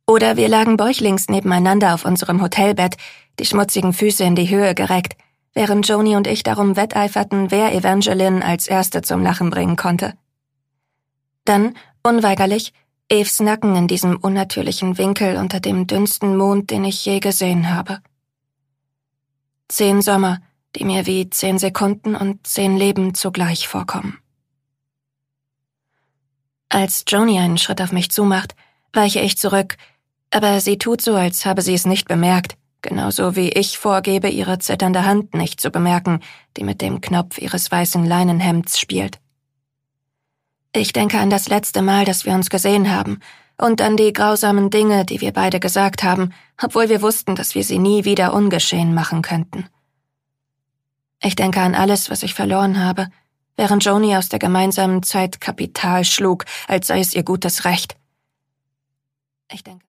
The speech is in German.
Oder wir lagen bäuchlings nebeneinander auf unserem Hotelbett, die schmutzigen Füße in die Höhe gereckt, während Joni und ich darum wetteiferten, wer Evangeline als Erste zum Lachen bringen konnte. Dann, unweigerlich, Eves Nacken in diesem unnatürlichen Winkel unter dem dünnsten Mond, den ich je gesehen habe. 10 Sommer, die mir wie 10 Sekunden und 10 Leben zugleich vorkommen. Als Joni einen Schritt auf mich zumacht, weiche ich zurück, aber sie tut so, als habe sie es nicht bemerkt, genauso wie ich vorgebe, ihre zitternde Hand nicht zu bemerken, die mit dem Knopf ihres weißen Leinenhemds spielt. Ich denke an das letzte Mal, dass wir uns gesehen haben, und an die grausamen Dinge, die wir beide gesagt haben, obwohl wir wussten, dass wir sie nie wieder ungeschehen machen könnten. Ich denke an alles, was ich verloren habe, während Joni aus der gemeinsamen Zeit Kapital schlug, als sei es ihr gutes Recht. Ich denke